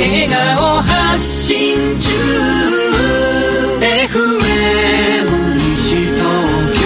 笑顔発信中 FM 西東京。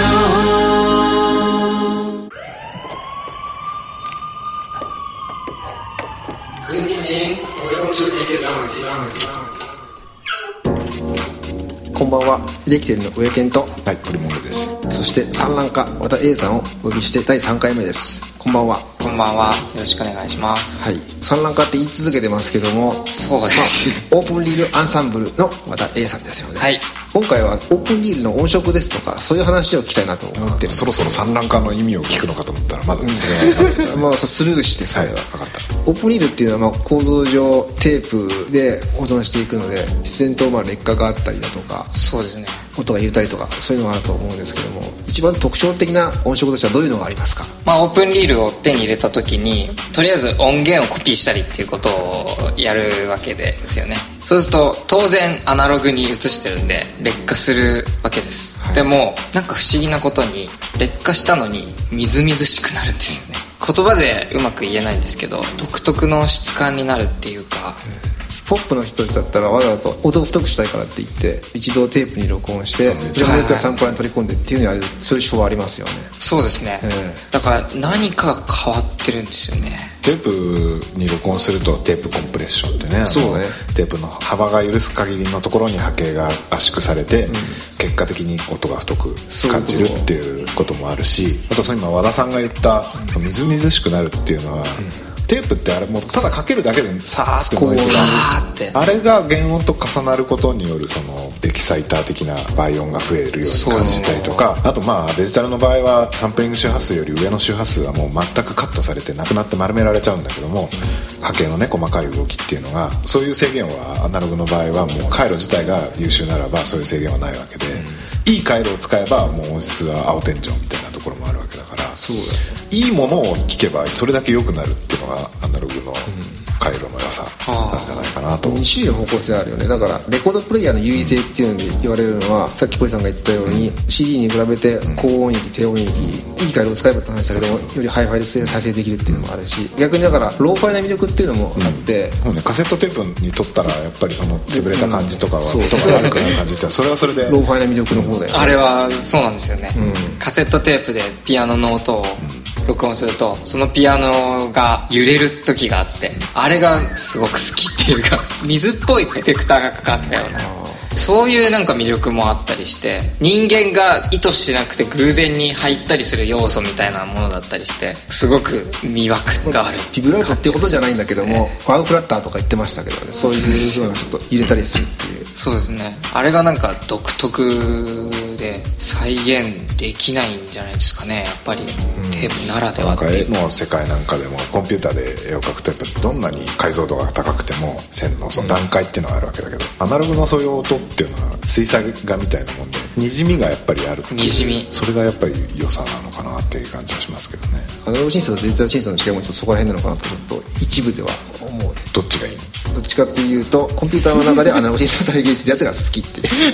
こんばんは、秀樹店の上健と、 はい、堀本です。 そして産卵家和田 A さんをお呼びして第3回目です。こんばんは。 こんばんは、よろしくお願いします。 はい、産卵家って言い続けてますけども、 そうです、 オープンリールアンサンブルの和田 A さんですよね。 はい。 今回はオープンリールの音色ですとかそういう話を聞きたいなと思ってるんです。 そろそろ産卵家の意味を聞くのかと思ったらまだそれはまあスルーしてそれは、 分かった。 オープンリールっていうのはまあ構造上テープで保存していくので、自然とまあ劣化があったりだとか、 そうですね、 音が揺れたりとかそういうのがあると思うんですけども、一番特徴的な音色としてはどういうのがありますか？ まあ、オープンリールを手に入れた時にとりあえず音源をコピーしたりっていうことをやるわけですよね。そうすると当然アナログに移してるんで劣化するわけです、はい、でもなんか不思議なことに劣化したのにみずみずしくなるんですよね。言葉でうまく言えないんですけど、独特の質感になるっていうか、 ポップの人たちだったらわざと音を太くしたいからって言って一度テープに録音して、それをもう一回サンプラーに取り込んでっていうのにそういう手法はありますよね。 そうですね、だから何かが変わってるんですよね。 テープに録音するとテープコンプレッションってね、 そうね、 テープの幅が許す限りのところに波形が圧縮されて、結果的に音が太く感じるっていうこともあるし、あと今和田さんが言ったそのみずみずしくなるっていうのは、テープってあれもうただかけるだけでさーってノイズがあれが原音と重なることによるそのエキサイター的な倍音が増えるように感じたりとか、あとまあデジタルの場合はサンプリング周波数より上の周波数はもう全くカットされてなくなって丸められちゃうんだけども、波形のね細かい動きっていうのが、そういう制限はアナログの場合はもう回路自体が優秀ならばそういう制限はないわけで、いい回路を使えばもう音質は青天井みたいなところもあるわけだから、 そうだね、 いいものを聞けばそれだけ良くなるっていうのがアナログの回路の良さなんじゃないかなと。 2種類の方向性あるよね。だからレコードプレイヤーの優位性っていうので言われるのは、さっきポリさんが言ったように、CD に比べて高音域低音域、いい回路を使えばって話だけども、よりハイファイで再生できるっていうのもあるし、逆にだからローファイな魅力っていうのもあって、 カセットテープにとったらやっぱりその潰れた感じとかは音が悪くなる感じってそれはそれでローファイな魅力の方だよね。 あれはそうなんですよね、カセットテープでピアノの音を録音すると、そのピアノが揺れる時があって、あれがすごく好きっていうか、水っぽいエフェクターがかかったような、そういうなんか魅力もあったりして、人間が意図しなくて偶然に入ったりする要素みたいなものだったりして、すごく魅惑がある。 ビブラートってことじゃないんだけども、ワウフラッターとか言ってましたけどね、そういうようなちょっと入れたりするっていう。 そうですね、あれがなんか独特で再現できないんじゃないですかね、やっぱりテープならではっていう。 絵の世界なんかでもコンピューターで絵を描くとやっぱどんなに解像度が高くても線のその段階っていうのがあるわけだけど、アナログのそういう音っていうのは水彩画みたいなもんでにじみがやっぱりあるっていう、 にじみ、 それがやっぱり良さなのかなっていう感じはしますけどね。 アナログ審査とデジタル審査の違いもちょっとそこら辺なのかなとちょっと一部では思う。 どっちがいいの？ どっちかっていうとコンピューターの中でアナログ審査を再現するやつが好きっていう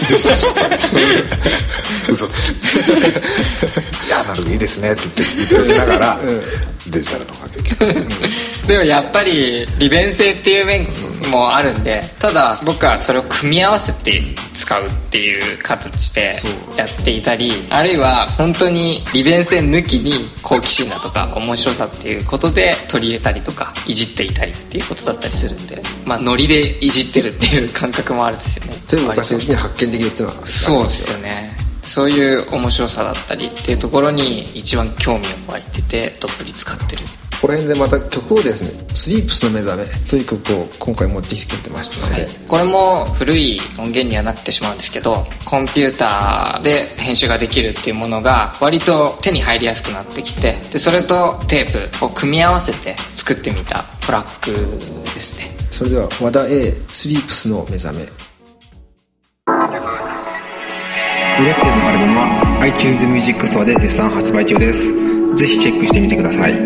嘘つきいやアナログいいですねって言っておきながら、デジタルの方が結局でもやっぱり利便性っていう面もあるんで、ただ僕はそれを組み合わせて使うっていう形でやっていたり、あるいは本当に利便性抜きに好奇心だとか面白さっていうことで取り入れたりとかいじっていたりっていうことだったりするんで、まあノリでいじってるっていう感覚もあるんですよね。 手を動かしてるうちに発見できるっていうのはそうですよね。そういう面白さだったりっていうところに一番興味を湧いててどっぷり使ってる。 ここら辺でまた曲をですね、スリープスの目覚めという曲を今回持ってきてくれてましたので、 これも古い音源にはなってしまうんですけど、コンピューターで編集ができるっていうものが割と手に入りやすくなってきて、でそれとテープを組み合わせて作ってみたトラックですね。 それでは和田 A スリープスの目覚め。ウレッテのアルバムは iTunes Music Store で絶賛発売中です。ぜひチェックしてみてください。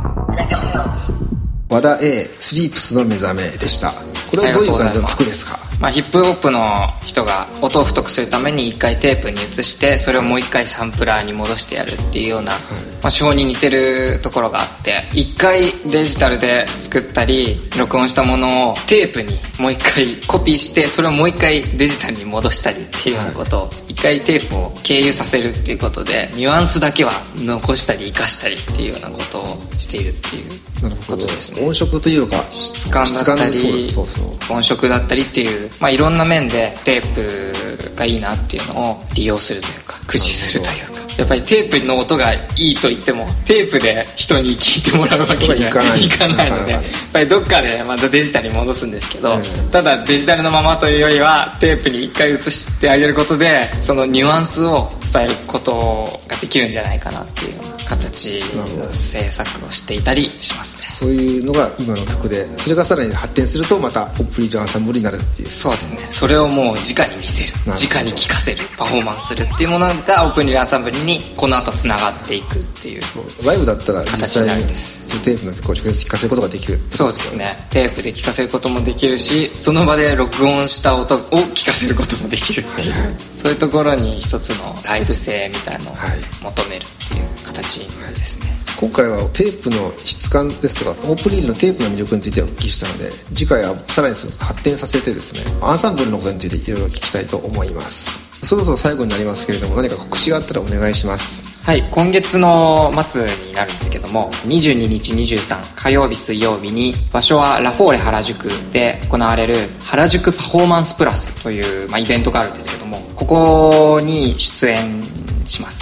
和田 A スリープスの目覚めでした。これはどういう感じの曲ですか？ ヒップホップの人が音を太くするために1回テープに移してそれをもう1回サンプラーに戻してやるっていうような、手法に似てるところがあって、1回デジタルで作ったり録音したものをテープにもう1回コピーしてそれをもう1回デジタルに戻したりっていうようなことを、1回テープを経由させるっていうことでニュアンスだけは残したり生かしたりっていうようなことをしているっていうことですね。 音色というか質感だったり音色だったりっていう、いろんな面でテープがいいなっていうのを利用するというか駆使するというか、やっぱりテープの音がいいと言ってもテープで人に聞いてもらうわけにはいかないので、やっぱりどっかでまたデジタルに戻すんですけど、ただデジタルのままというよりはテープに一回移してあげることでそのニュアンスを伝えることができるんじゃないかなっていうような形の制作をしていたりしますね。 そういうのが今の曲で、それがさらに発展するとまたポップリーアンサンブルになるっていう。 そうですね、それをもう直に見せる、直に聴かせる、パフォーマンスするっていうものがオープンリーアンサンブルにこの後つながっていくっていうライブだったら実際にテープの曲を直接聴かせることができる。 そうですね、テープで聴かせることもできるしその場で録音した音を聴かせることもできるっていう、そういうところに一つのライブ性みたいなのを求めるっていう形ですね。 今回はテープの質感ですとかオープンリールのテープの魅力についてお聞きしたので、次回はさらに発展させてですね、アンサンブルのことについていろいろ聞きたいと思います。そろそろ最後になりますけれども、何か告知があったらお願いします。 はい、今月の末になるんですけども、22日23火曜日水曜日に場所はラフォーレ原宿で行われる原宿パフォーマンスプラスという、イベントがあるんですけども、ここに出演します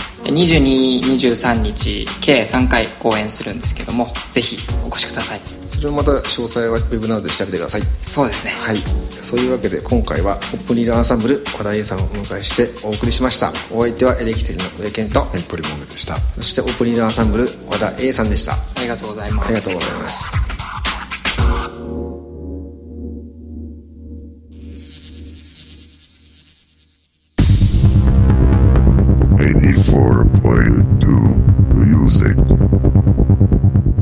。22、23日計3回公演するんですけども、ぜひお越しください。 それをまた詳細はウェブなどで調べてください。 そうですね。 はい、そういうわけで今回はポップリールアンサンブル和田 A さんをお迎えしてお送りしました。お相手はエレキテルの上健とポリモンでした。 そしてオープンリールアンサンブル和田 A さんでした。 ありがとうございます。 ありがとうございます。 84.2 Music